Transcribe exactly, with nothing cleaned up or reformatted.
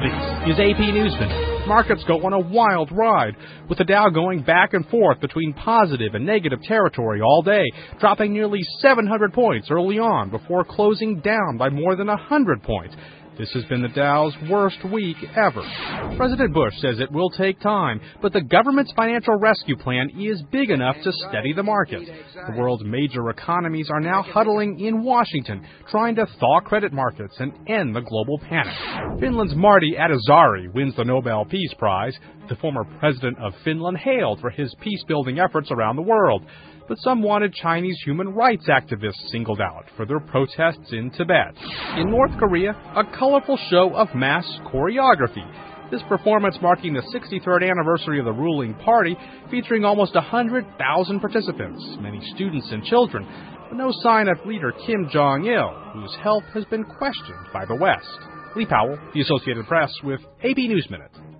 This is A P News Minute. Markets go on a wild ride, with the Dow going back and forth between positive and negative territory all day, dropping nearly seven hundred points early on before closing down by more than one hundred points. This has been the Dow's worst week ever. President Bush says it will take time, but the government's financial rescue plan is big enough to steady the market. The world's major economies are now huddling in Washington, trying to thaw credit markets and end the global panic. Finland's Martti Ahtisaari wins the Nobel Peace Prize. The former president of Finland hailed for his peace-building efforts around the world. But some wanted Chinese human rights activists singled out for their protests in Tibet. In North Korea, a colorful show of mass choreography. This performance marking the sixty-third anniversary of the ruling party, featuring almost one hundred thousand participants, many students and children, but no sign of leader Kim Jong-il, whose health has been questioned by the West. Lee Powell, The Associated Press, with A P News Minute.